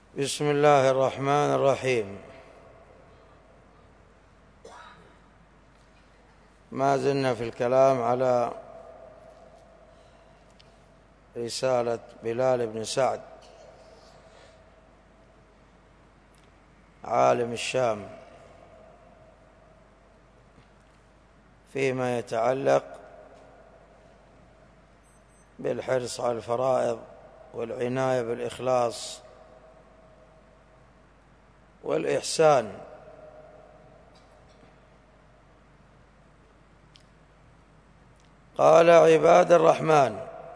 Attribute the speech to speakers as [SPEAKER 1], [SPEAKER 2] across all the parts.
[SPEAKER 1] بسم الله الرحمن الرحيم. ما زلنا في الكلام على رسالة بلال بن سعد عالم الشام فيما يتعلق بالحرص على الفرائض والعناية بالإخلاص والإحسان. قال: عباد الرحمن،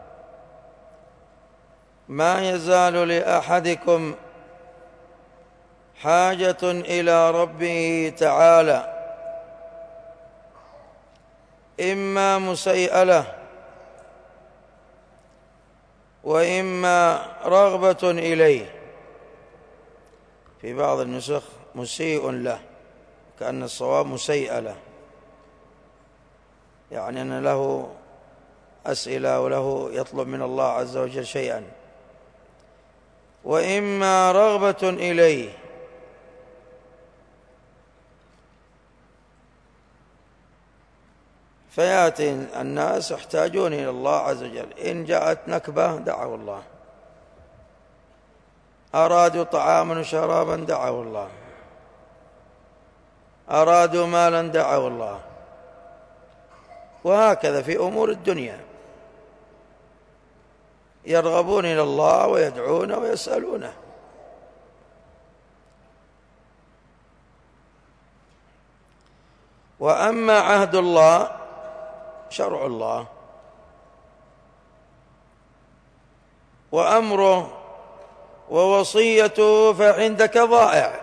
[SPEAKER 1] ما يزال لأحدكم حاجة إلى ربه تعالى، إما مسيئلة وإما رغبة إليه. في بعض النسخ مسيء له، كأن الصواب مسيئلة، يعني أن له أسئلة وله يطلب من الله عز وجل شيئا، وإما رغبة إليه. فيأتي الناس يحتاجون إلى الله عز وجل، إن جاءت نكبة دعوا الله، أرادوا طعاما وشرابا دعوا الله، أرادوا مالا دعوا الله، وهكذا في أمور الدنيا يرغبون إلى الله ويدعون ويسألونه. وأما عهد الله شرع الله وأمره ووصيته فعندك ضائع،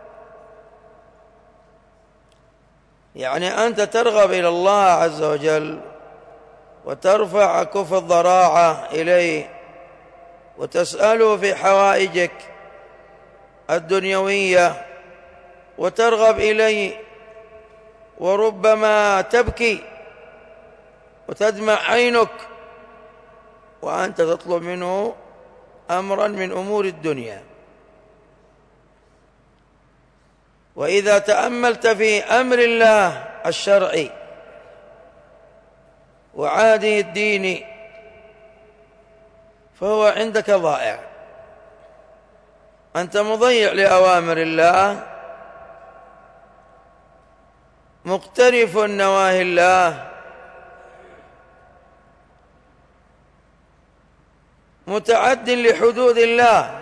[SPEAKER 1] يعني أنت ترغب إلى الله عز وجل وترفع كف الضراعة إليه وتسأله في حوائجك الدنيوية وترغب إليه، وربما تبكي وتدمع عينك وأنت تطلب منه أمرا من أمور الدنيا. وإذا تأملت في أمر الله الشرعي وعهده الديني فهو عندك ضائع، أنت مضيع لأوامر الله، مقترف نواهي الله، متعد لحدود الله.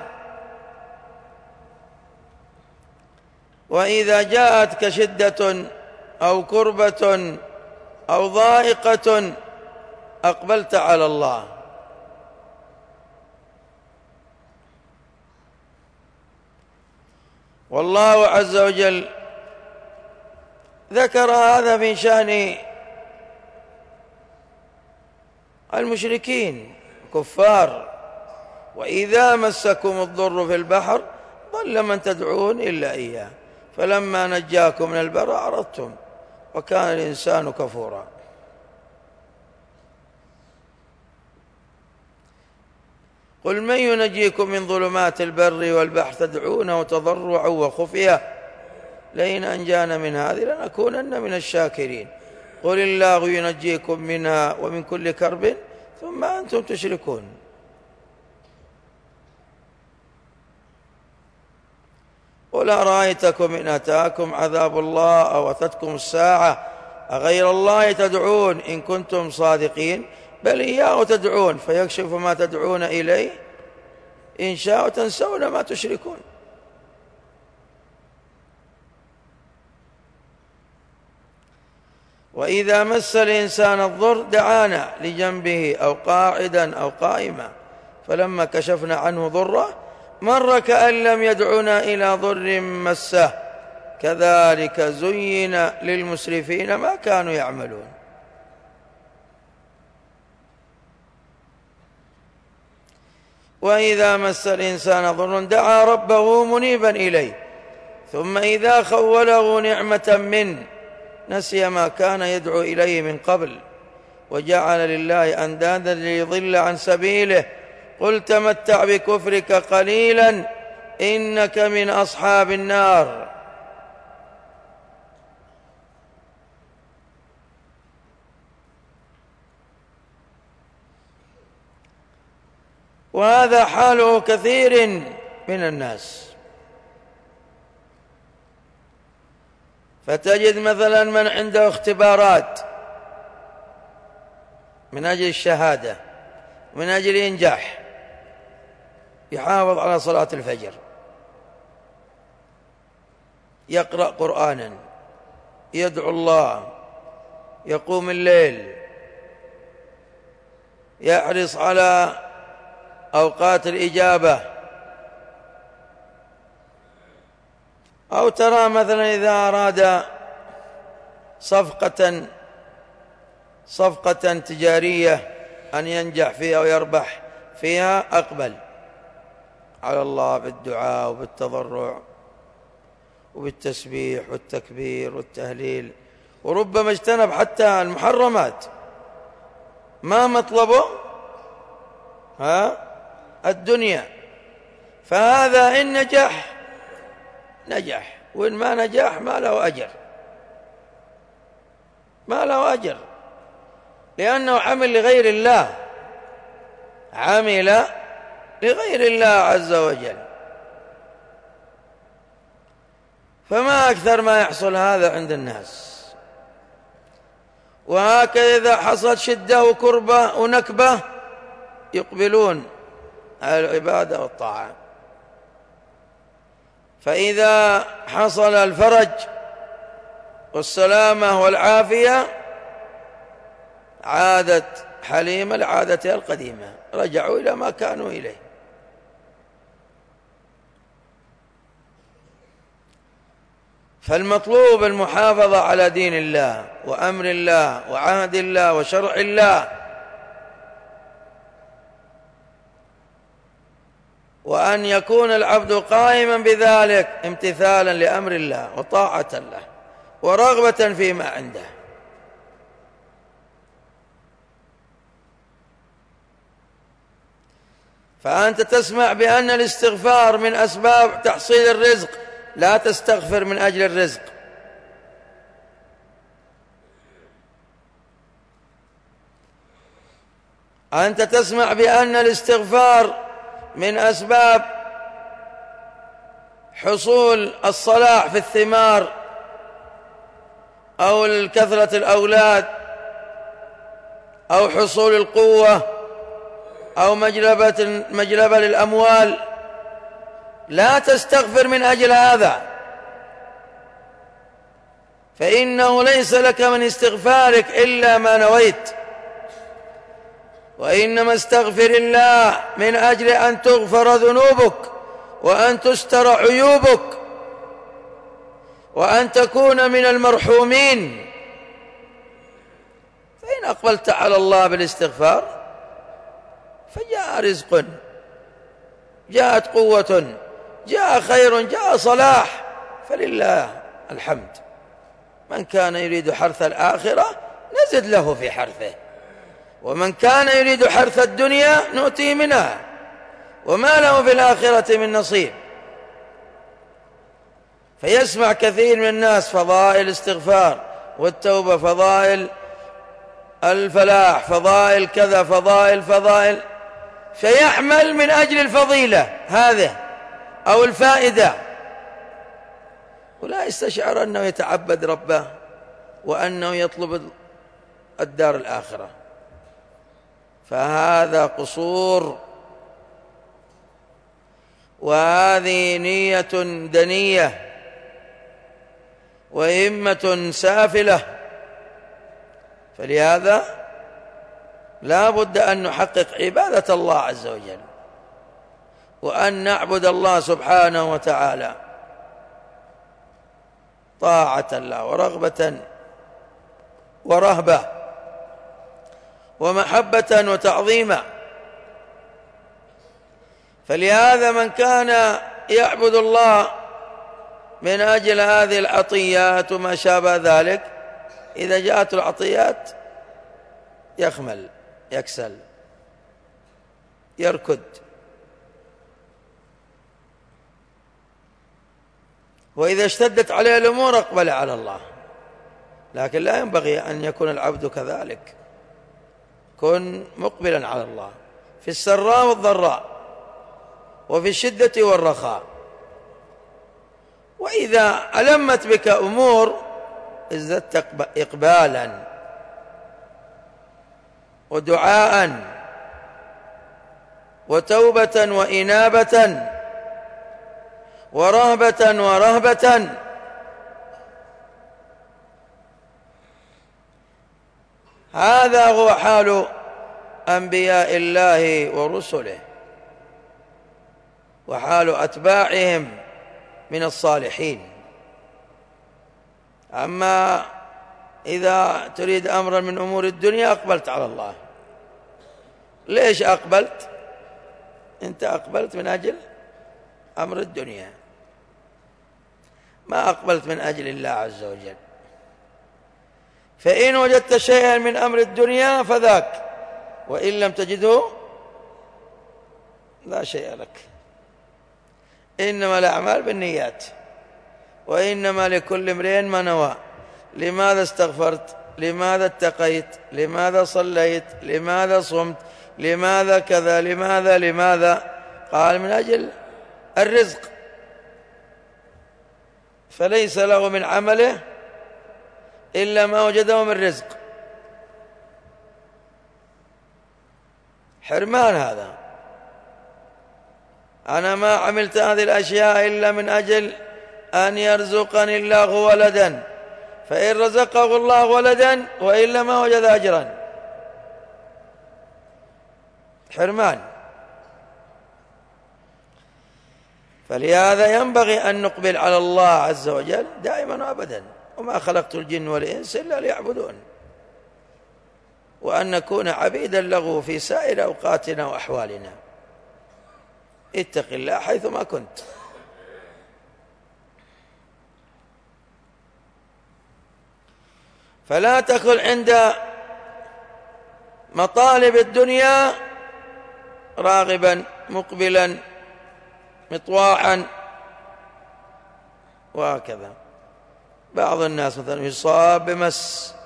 [SPEAKER 1] وإذا جاءتك شدة أو كربة أو ضائقة أقبلت على الله. والله عز وجل ذكر هذا في شأن المشركين كفار: وإذا مسكم الضر في البحر ضل من تدعون إلا إياه فلما نجاكم من البر أعرضتم وكان الإنسان كفورا. قل من ينجيكم من ظلمات البر والبحر تدعونه تضرعا وخفيا لئن أنجانا من هذه لنكونن من الشاكرين. قل الله ينجيكم منها ومن كل كرب ثم أنتم تشركون. قل أرأيتكم إن أتاكم عذاب الله أو أتتكم الساعة أغير الله تدعون إن كنتم صادقين بل إياه تدعون فيكشف ما تدعون إليه إن شاء تنسون ما تشركون. وإذا مس الإنسان الضر دعانا لجنبه أو قاعدا أو قائما فلما كشفنا عنه ضره مر كأن لم يدعنا إلى ضر مسه كذلك زين للمسرفين ما كانوا يعملون. وإذا مس الإنسان ضر دعا ربه منيبا إليه ثم إذا خوله نعمة منه نسي ما كان يدعو إليه من قبل وجعل لله أندادا ليضل عن سبيله قل تمتع بكفرك قليلا إنك من أصحاب النار. وهذا حال كثير من الناس. فتجد مثلا من عنده اختبارات من أجل الشهادة، من أجل إنجاح، يحافظ على صلاة الفجر، يقرأ قرآنا، يدعو الله، يقوم الليل، يحرص على أوقات الإجابة. أو ترى مثلا إذا أراد صفقة تجارية أن ينجح فيها ويربح فيها، أقبل على الله بالدعاء وبالتضرع وبالتسبيح والتكبير والتهليل، وربما اجتنب حتى المحرمات. ما مطلبه؟ الدنيا. فهذا إن نجح، وإن ما نجح ما له أجر، ما له أجر، لأنه عمل لغير الله، عمل لغير الله عز وجل. فما أكثر ما يحصل هذا عند الناس. وهكذا إذا حصلت شدة وكربة ونكبة يقبلون على العبادة والطاعة. فإذا حصل الفرج والسلامة والعافية عادت حليمة لعادتها القديمة، رجعوا إلى ما كانوا إليه. فالمطلوب المحافظة على دين الله وأمر الله وعهد الله وشرع الله، وأن يكون العبد قائما بذلك امتثالا لأمر الله وطاعة له ورغبة فيما عنده. فأنت تسمع بأن الاستغفار من أسباب تحصيل الرزق، لا تستغفر من أجل الرزق. أنت تسمع بأن الاستغفار من أسباب حصول الصلاح في الثمار أو كثرة الأولاد أو حصول القوة أو مجلبة للأموال. لا تستغفر من أجل هذا، فإنه ليس لك من استغفارك إلا ما نويت. وإنما استغفر الله من أجل أن تغفر ذنوبك وأن تستر عيوبك وأن تكون من المرحومين. فإن أقبلت على الله بالاستغفار فجاء رزق، جاءت قوة، جاء خير، جاء صلاح، فلله الحمد. من كان يريد حرث الآخرة نزد له في حرثه، ومن كان يريد حرث الدنيا نؤتيه منها وما له في الآخرة من نصيب. فيسمع كثير من الناس فضائل الاستغفار والتوبة، فضائل الفلاح، فضائل كذا، فضائل، فيعمل من أجل الفضيلة هذه أو الفائدة، ولا يستشعر أنه يتعبد ربه وأنه يطلب الدار الآخرة. فهذا قصور، وهذه نية دنية وهمة سافلة. فلهذا لا بد أن نحقق عبادة الله عز وجل، وأن نعبد الله سبحانه وتعالى طاعة الله ورغبة ورهبة ومحبة وتعظيما. فلهذا من كان يعبد الله من أجل هذه العطيات وما شابه ذلك، إذا جاءت العطيات يخمل، يكسل، يركض. وإذا اشتدت عليه الأمور أقبل على الله. لكن لا ينبغي أن يكون العبد كذلك، كن مقبلا على الله في السراء والضراء وفي الشدة والرخاء. وإذا ألمت بك أمور ازددت إقبالا ودعاء وتوبة وإنابة ورهبة ورهبة. هذا هو حال أنبياء الله ورسله وحال أتباعهم من الصالحين. أما إذا تريد أمرا من أمور الدنيا أقبلت على الله. ليش أقبلت؟ أنت أقبلت من أجل أمر الدنيا، ما أقبلت من أجل الله عز وجل. فإن وجدت شيئا من أمر الدنيا فذاك، وإن لم تجده لا شيء لك. إنما الأعمال بالنيات، وإنما لكل امرئ ما نوى. لماذا استغفرت؟ لماذا اتقيت؟ لماذا صليت؟ لماذا صمت؟ لماذا كذا؟ لماذا؟ قال من أجل الرزق، فليس له من عمله إلا ما وجده من رزق. حرمان هذا. أنا ما عملت هذه الأشياء إلا من أجل أن يرزقني الله ولدا، فإن رزقه الله ولدا وإلا ما وجد أجرا. حرمان. فلهذا ينبغي أن نقبل على الله عز وجل دائما وأبدا، وما خلقت الجن والإنس إلا ليعبدون، وأن نكون عبيدا له في سائر أوقاتنا وأحوالنا. اتق الله حيثما كنت. فلا تكن عند مطالب الدنيا راغبا مقبلا مطواعا وهكذا. بعض الناس مثلا يصاب بمس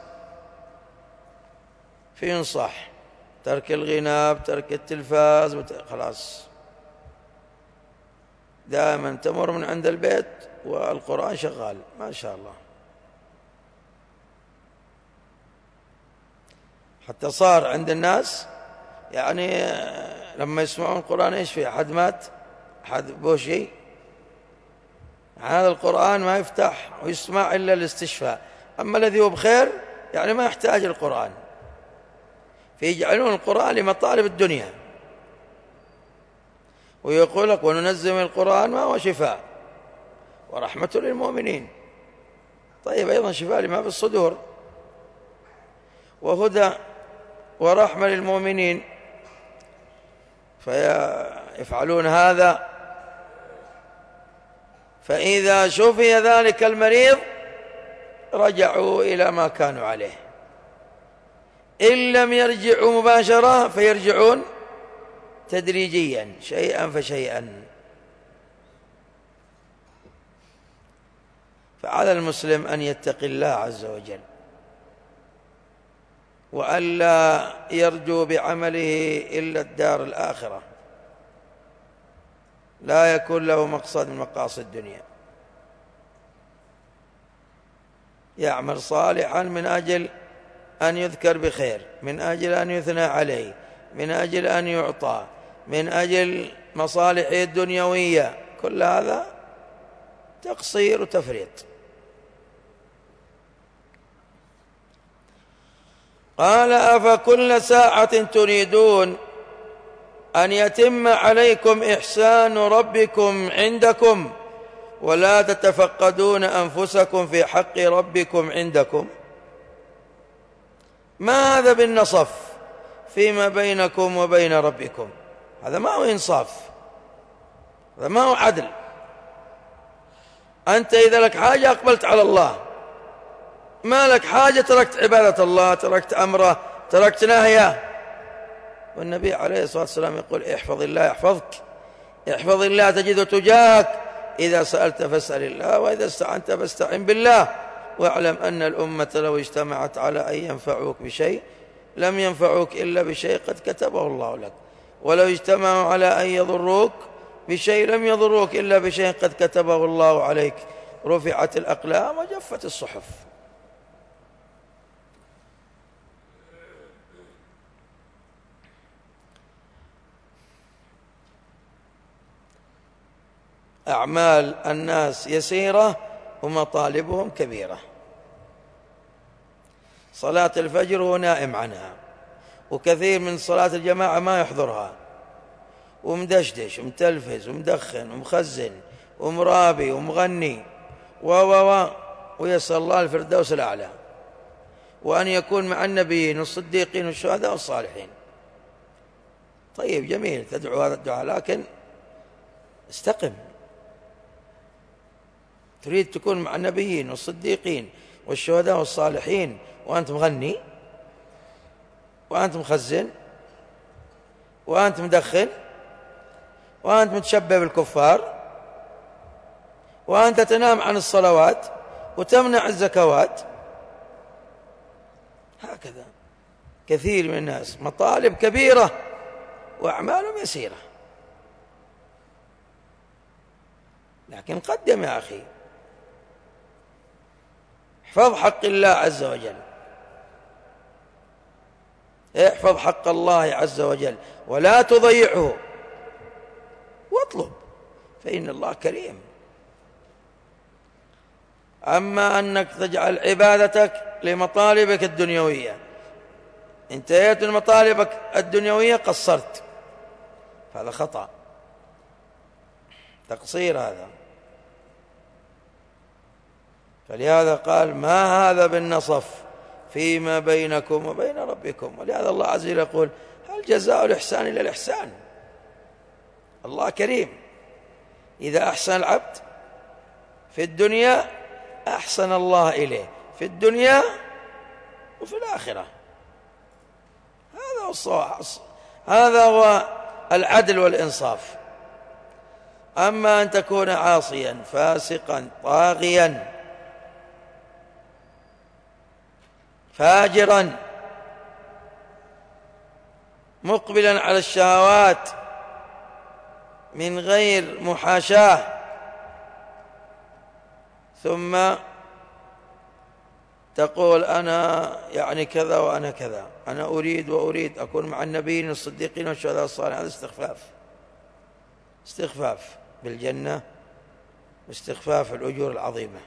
[SPEAKER 1] فينصح ترك الغناء، ترك التلفاز، خلاص دائما تمر من عند البيت والقرآن شغال ما شاء الله. حتى صار عند الناس يعني لما يسمعون القرآن ايش في أحد مات، أحد بوشي، هذا القرآن ما يفتح ويسمع إلا الاستشفاء. أما الذي هو بخير يعني ما يحتاج القرآن، فيجعلون القرآن لمطالب الدنيا. ويقول لك وننزل من القرآن ما هو شفاء ورحمة للمؤمنين. طيب أيضا شفاء لما في الصدور وهدى ورحمة للمؤمنين، فيفعلون هذا. فإذا شفي ذلك المريض رجعوا إلى ما كانوا عليه، إن لم يرجعوا مباشرة فيرجعون تدريجيا شيئا فشيئا. فعلى المسلم أن يتقي الله عز وجل، وألا يرجو بعمله إلا الدار الآخرة، لا يكون له مقصد من مقاصد الدنيا. يعمل صالحا من أجل أن يذكر بخير، من أجل أن يثنى عليه، من أجل أن يعطى، من أجل مصالحه الدنيوية. كل هذا تقصير وتفريط. قال أفكل ساعة تريدون أن يتم عليكم إحسان ربكم عندكم ولا تتفقدون أنفسكم في حق ربكم عندكم. ما هذا بالنصف فيما بينكم وبين ربكم؟ هذا ما هو إنصاف، هذا ما هو عدل. أنت إذا لك حاجة أقبلت على الله، ما لك حاجة تركت عبادة الله، تركت أمره، تركت نهيه. والنبي عليه الصلاة والسلام يقول احفظ الله يحفظك، احفظ الله تجده تجاهك، إذا سألت فاسأل الله، وإذا استعنت فاستعن بالله. واعلم أن الأمة لو اجتمعت على أن ينفعوك بشيء لم ينفعوك إلا بشيء قد كتبه الله لك، ولو اجتمعوا على أن يضروك بشيء لم يضروك إلا بشيء قد كتبه الله عليك. رفعت الأقلام وجفت الصحف. أعمال الناس يسيرة ومطالبهم كبيرة. صلاة الفجر هو نائم عنها، وكثير من صلاة الجماعة ما يحضرها، ومدشدش ومتلفز ومدخن ومخزن ومرابي ومغني ويسأل الله الفردوس الأعلى، وأن يكون مع النبيين والصديقين والشهداء والصالحين. طيب جميل تدعو هذا الدعاء، لكن استقم. تريد تكون مع النبيين والصديقين والشهداء والصالحين وأنت مغني، وأنت مخزن، وأنت مدخن، وأنت متشبه بالكفار، وأنت تنام عن الصلوات وتمنع الزكوات. هكذا كثير من الناس مطالب كبيرة وأعمالهم يسيرة. لكن قدم يا أخي، احفظ حق الله عز وجل، احفظ حق الله عز وجل ولا تضيعه، واطلب، فإن الله كريم. أما أنك تجعل عبادتك لمطالبك الدنيوية، انتهيت من مطالبك الدنيوية قصرت، هذا خطأ، تقصير هذا. فلهذا قال ما هذا بالنصف فيما بينكم وبين ربكم. ولهذا الله عز وجل يقول هل جزاء الإحسان إلا الإحسان. الله كريم، إذا أحسن العبد في الدنيا أحسن الله إليه في الدنيا وفي الآخرة. هذا هو الصواب، هذا هو العدل والإنصاف. أما أن تكون عاصيا فاسقا طاغيا فاجرا مقبلا على الشهوات من غير محاشاة، ثم تقول أنا يعني كذا وأنا كذا، أنا أريد أكون مع النبيين والصديقين والشهداء والصالحين. هذا استخفاف بالجنة واستخفاف الأجور العظيمة.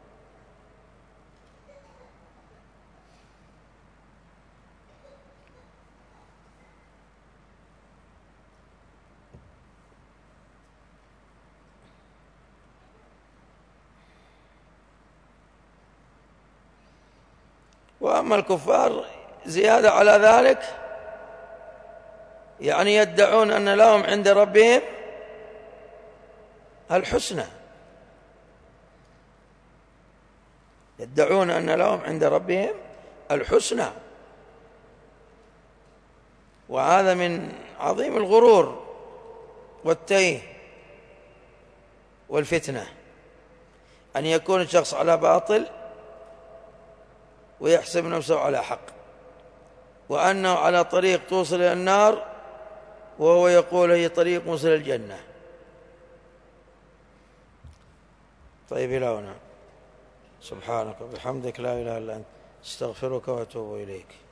[SPEAKER 1] وأما الكفار زيادة على ذلك، يعني يدعون أن لهم عند ربهم الحسنى، يدعون أن لهم عند ربهم الحسنى، وهذا من عظيم الغرور والتيه والفتنة، أن يكون الشخص على باطل ويحسب نفسه على حق، وأنه على طريق توصل إلى النار وهو يقول هي طريق موصل الجنة. طيب إلى هنا، سبحانك وبحمدك لا إله إلا أنت، استغفرك وأتوب إليك.